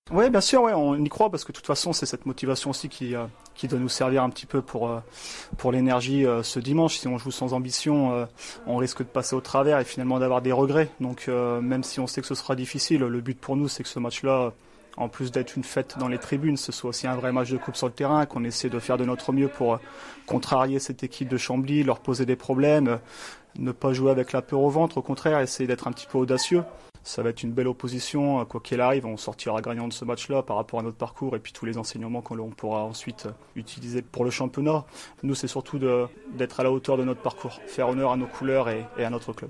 Oui, bien sûr, ouais, on y croit parce que de toute façon, c'est cette motivation aussi qui doit nous servir un petit peu pour l'énergie ce dimanche. Si on joue sans ambition, on risque de passer au travers et finalement d'avoir des regrets. Donc même si on sait que ce sera difficile, le but pour nous, c'est que ce match-là, en plus d'être une fête dans les tribunes, ce soit aussi un vrai match de coupe sur le terrain, qu'on essaie de faire de notre mieux pour contrarier cette équipe de Chambly, leur poser des problèmes, ne pas jouer avec la peur au ventre, au contraire, essayer d'être un petit peu audacieux. Ça va être une belle opposition, quoi qu'il arrive, on sortira gagnant de ce match-là par rapport à notre parcours et puis tous les enseignements qu'on pourra ensuite utiliser pour le championnat. Nous, c'est surtout d'être à la hauteur de notre parcours, faire honneur à nos couleurs et à notre club.